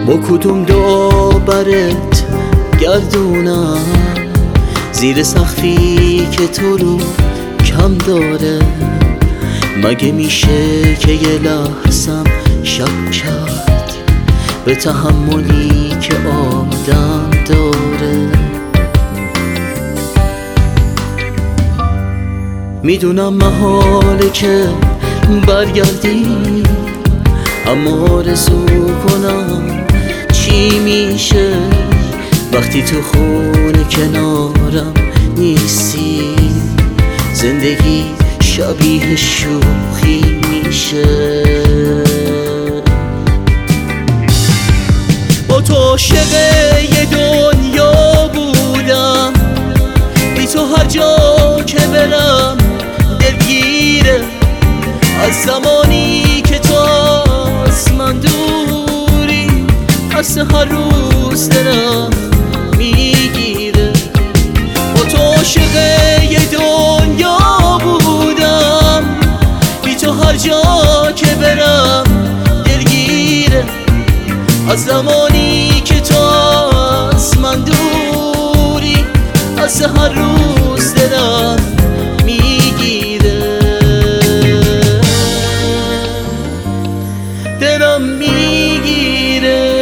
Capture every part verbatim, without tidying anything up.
با کدوم دعا برت گردونم زیر سقفی که تو رو کم داره؟ مگه میشه که یه لحظم شک کرد به تحملی که آدم داره؟ میدونم محاله که برگردی، اما آرزو کنم چی میشه وقتی تو خونه کنارم نیستی؟ زندگی شبیه شوخی میشه. با تو عاشق یه دنیا بودم، بی تو هر جا که برم دلگیره. از زمانی که تو از من دوری، از هر روز دلم میگیره. با تو عاشق یه دنیا بودم، بی تو هر جا که برم دلگیره. از زمانی که تو از من دوری، از هر روز دلم میگیره. دلم میگیره.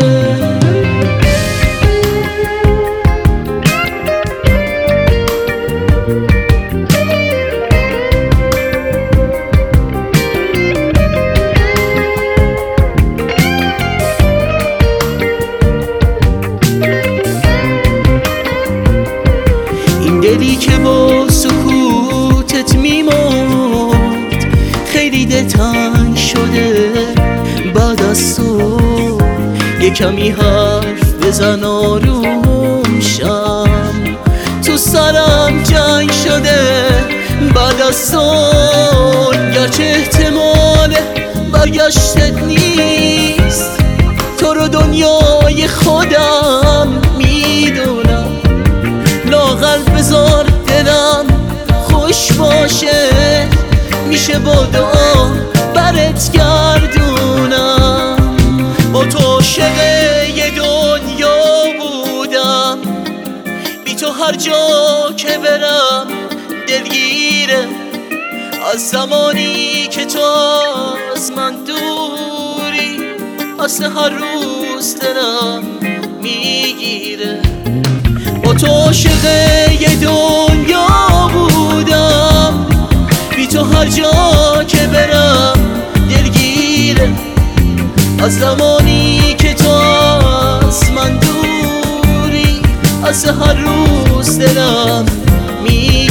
این دلی که با سکوتت میمرد خیلی دلتنگ شده بعد از تو. یه کمی حرف بزن آروم شم، تو سرم جنگ شده بعد از تو. گرچه احتمال برگشتت نیست، تو رو دنیای خودم میدونم. لااقل بذار دلم خوش باشه، میشه با دعا برت گردونم. با تو عاشق یه دنیا بودم، بی تو هر جا که برم دلگیره. از زمانی که تو از من دوری، از هر روز دلم میگیره. با تو عاشق یه دنیا بودم، بی تو هر جا که برم دلگیره. از زمانی که تو از من دوری، از هر روز دلم میگیره.